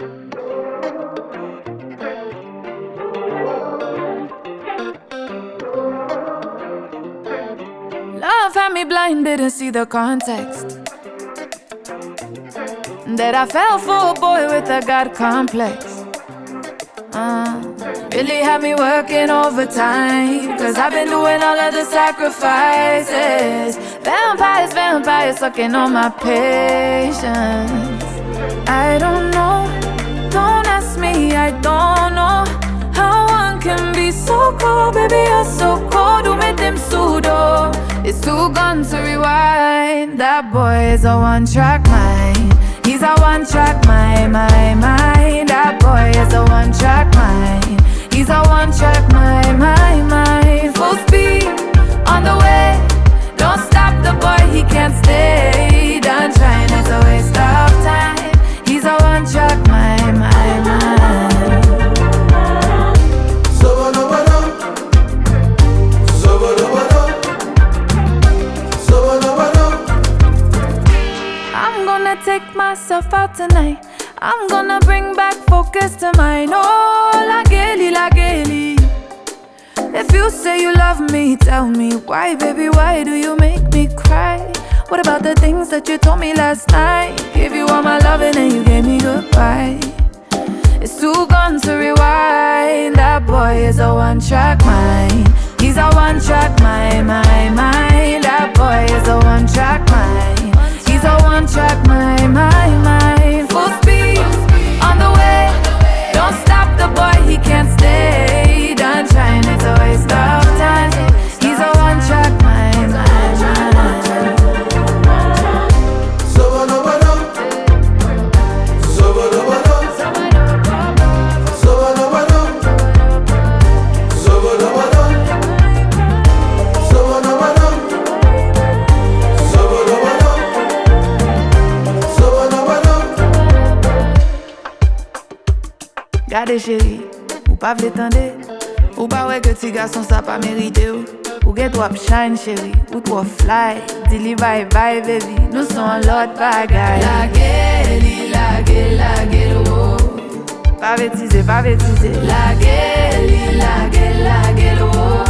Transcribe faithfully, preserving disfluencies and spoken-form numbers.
Love had me blind, didn't see the context. That I fell for a boy with a God complex. Uh, really had me working overtime, cause I've been doing all of the sacrifices. Vampires, vampires sucking on my patience. I don't know, don't ask me, I don't know how one can be so cold, baby you're so cold. Who made them pseudo? It's too gone to rewind. That boy is a one-track mind. He's a one-track mind, my mind. That boy is a one-track mind. He's a one-track mind, my mind. Full speed on the way. Don't stop the boy, he can't stay. Done trying, it's a waste of time. He's a one-track mind, my mind. I'm gonna take myself out tonight. I'm gonna bring back focus to mine. Oh, la gaily, la gaily. If you say you love me, tell me why, baby, why do you make me cry? What about the things that you told me last night? Gave you all my loving and you gave me goodbye. It's too gone to rewind. That boy is a one-track mind. He's a one-track mind, my mind. That boy is a one-track mind. He's a one-track mind, my mind. Full speed on the way. Don't stop the boy, he can't stay. Done trying, it's a waste of time. He's a one-track mind, my mind. Gade chéri, ou pa vle tende, ou pa wè ke ti gason sa pa merite ou. Ou get wap shine chéri, ou trop fly, dili bye bye baby, nou son lot bagay. La geli, la gel, la gel oh. Pa vetize, pa vetize. La geli, la gel, la gel oh.